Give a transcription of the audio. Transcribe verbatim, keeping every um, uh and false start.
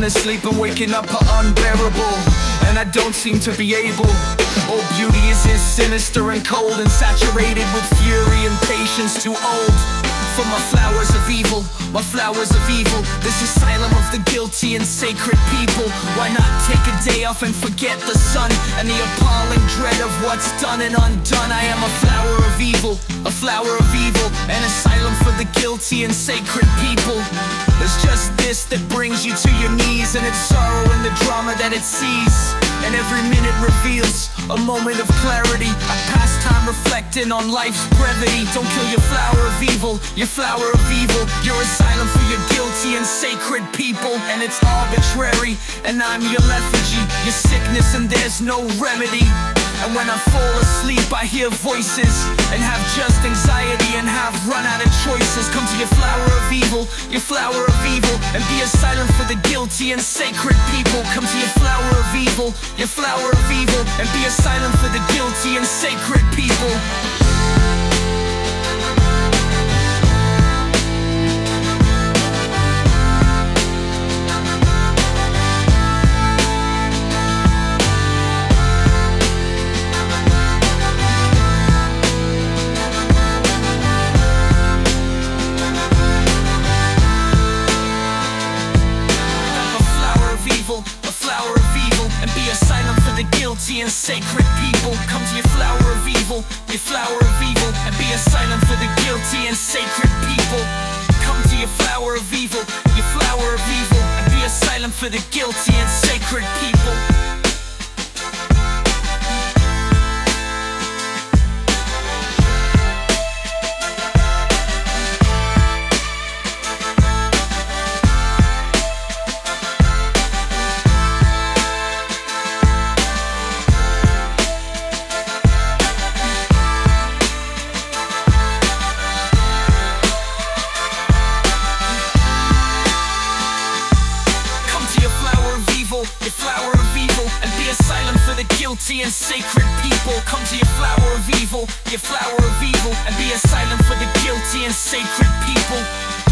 asleep and waking up are unbearable, and I don't seem to be able. Oh, beauty is is sinister and cold, and saturated with fury and patience too old for my flowers of evil, my flowers of evil. This asylum of the guilty and sacred people. Why not take a day off and forget the sun and the appalling dread of what's done and undone? I am a flower of evil, a flower of evil, an asylum for the guilty and sacred people. There's just this that brings you to your knees, and it's sorrow and the drama that it sees, and every minute reveals a moment of clarity. I pass time reflecting on life's brevity. Don't kill your flower of evil, your flower of evil. Your asylum for your guilty and sacred people, and it's arbitrary, and I'm your lethargy, your sickness, and there's no remedy. And when I fall asleep I hear voices, and have just anxiety, and have run out of choices. Come to your flower of evil, your flower of evil, and be a silent for the guilty and sacred people. Come to your flower of evil, your flower of evil, and be a silent for the guilty and sacred people. And sacred people, come to your flower of evil, your flower of evil, and be a silent for the guilty and sacred people. Come to your flower of evil, your flower of evil, and be a silent for the guilty and sacred people. Your flower of evil, and be a silent for the guilty and sacred people. Come to your flower of evil, your flower of evil, and be a silent for the guilty and sacred people.